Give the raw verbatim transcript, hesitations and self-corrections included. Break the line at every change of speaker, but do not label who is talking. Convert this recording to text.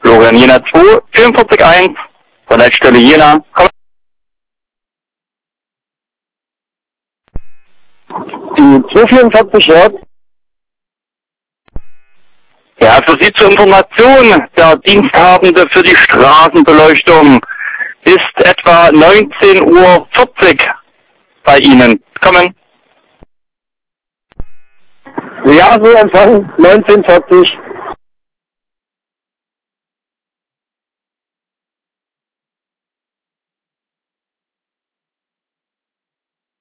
Florian Jena zwei, vierundvierzig eins, Verletzstelle Jena, komm.
Die zwei vierundvierzig, ja.
Ja, für Sie zur Information, der Diensthabende für die Straßenbeleuchtung ist etwa neunzehn Uhr vierzig bei Ihnen. Kommen.
Ja, so Empfang neunzehn vierzig.